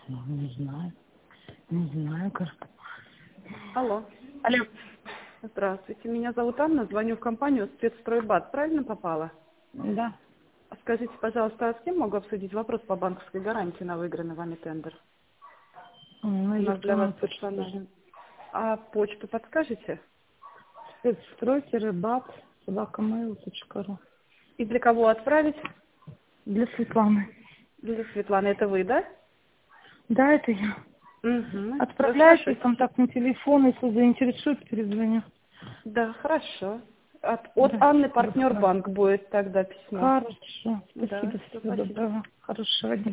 Ну, не знаю. Не знаю, как. Алло. Алло. Здравствуйте, меня зовут Анна, звоню в компанию «Спецстройбат». Правильно попала? Да. Скажите, пожалуйста, а с кем могу обсудить вопрос по банковской гарантии на выигранный вами тендер? Ну, У нас для вас электронную почту даже. персонально. А почту подскажете? Спецстрой-бат@mail.ru. И для кого отправить? Для Светланы. Для Светланы. Это вы, да? Да, это я. Угу. Отправляйте Хорошо. контактный телефон, если заинтересует, перезвоню. Да, хорошо. От Да, Анны спасибо. Партнер Банк будет тогда письмо. Хорошо. Да, Спасибо. все, Всего спасибо. доброго. Хорошего дня.